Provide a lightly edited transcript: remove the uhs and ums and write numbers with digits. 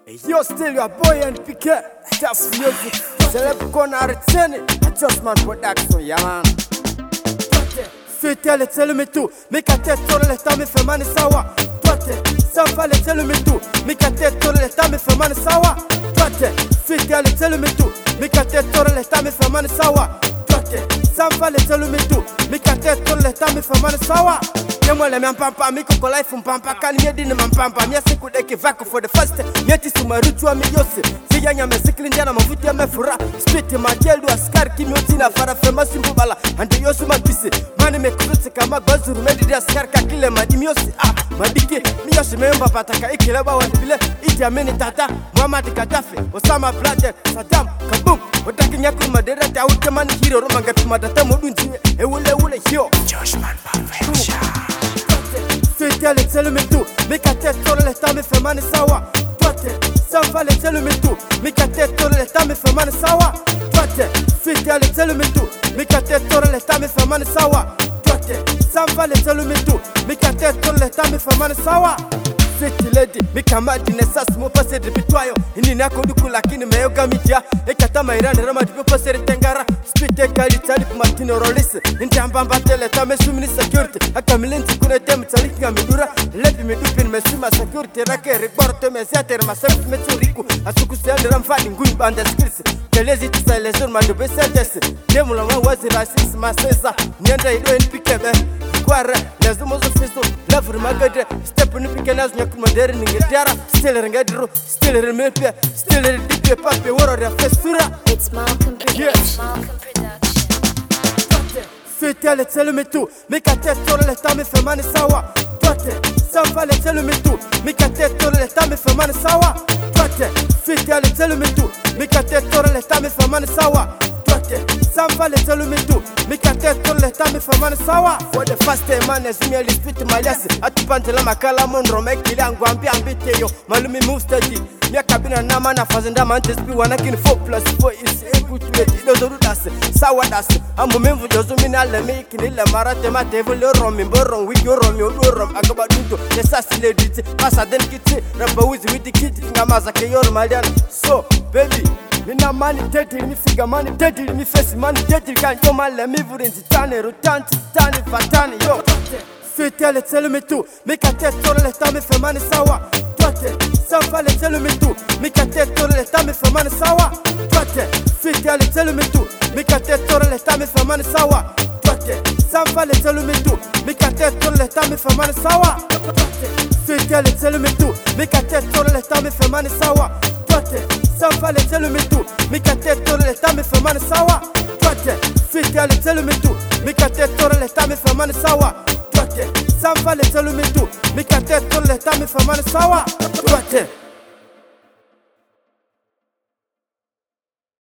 Yo, still your boy NPK. Tough music. Celeb Corner Artseni. Adjustment production, yeah man. Fete le tell me too. Make a test for the time if a man is sour. Twate. Some le tell me too. Make a test for the time if a man is sour. Twate. Fete le tell me too. Make a test for the time if a man is sour. Twate. Some le tell me too. Make a test for the time if a man is sour. Yamole me pampa mi ko life mpampa kan me di ne mpampa me se ku deke vako for the first me ti sumarutu ami yose si yanya me siklinja na mafuti ya mefura spit ma jelu askar kimi otina fara fema simbala ande yosu mabise mani me kuruti kama bazuru me di askar ka kile madimi yose madike mi yose me mbapa taka ikile ba wandile iti ameni tata Muhammad Gaddafi Osama bin Laden Saddam kabum otaki nyaku madera ta utemani hero romanga tumadata modunji ewule yo Joshman Perfection. Fete tell me too. Make a test for the time if a man is sour. Twate. Some tell me too. Make a test for the time if a man is sour. Twate. Fete tell me too. Make a test for the time if a man is sour. Twate. Some tell me too. Make a test for the time if a man is sour. Fete lady, make a mad in a sass mo passe de pitoyo. In the Nakoduku lakini meyoga media. Ekatama iran rama di passe tengara. Spite kali tali Martino Rollis. In Jambamba tele tame sumini security. Akamilenti kune tem talik ngamidura. Lepi me dupin me suma security rake reporte me seater ma self me tsuriku. Asuku sel ramfani ngui banda skills. Telezi tisa lesson mando besetes. Demula ma wazi racist ma sesa. Nyanda ido NPK Kwara, lazima zofiso, love magade, step ni pikenas nyaku modern ngedara, still ngedro, still remepia, still dipe pape woro ya fesura. It's Malcolm Production. Fete tell me too, make a test for the time if a man is sour. Twate, some tell me too, make a test for the time if a man is sour. Twate, fete tell me too, make a test for the time if a man is sour. Some tell me too. Make a test for the time if a man is sour. For the first time, man, as me spit my yes. At Pantela Macala Monro, make it and Guampi and Biteo. Malumi move steady. Mia cabina Namana Fazenda Mantis be 1 4 is able to let it do us. Sour dust. I'm a member of Josumina, making it la Maratema table, Romin, Boron, with your Romeo, Akabaduto, the sassy lady, Pasaden Kitty, Rabba with the kid, Namazaka, your Malian. So, baby. Mina money dirty, me figure money dirty, me face money dirty. Can't go man, let me put in Titani, Rutanti, Tani, Fatani, yo. Fete tell me too, make a test for the time if a man is sour. Twate, some tell me too, make a test for the time if a man is sour. Twate, fete tell me too, make a test for the time if a man is sour. Twate, some tell me too, make a test for the time if a man is sour. Fete tell me too, make a test for the time if a man is sour. Twate. Some tell me too, make a test for the time if a man is sour. Twate, fete tell me too, make a test for the time if a man is sour. Twate, some tell me too, make a test for the time if a man is sour. Twate.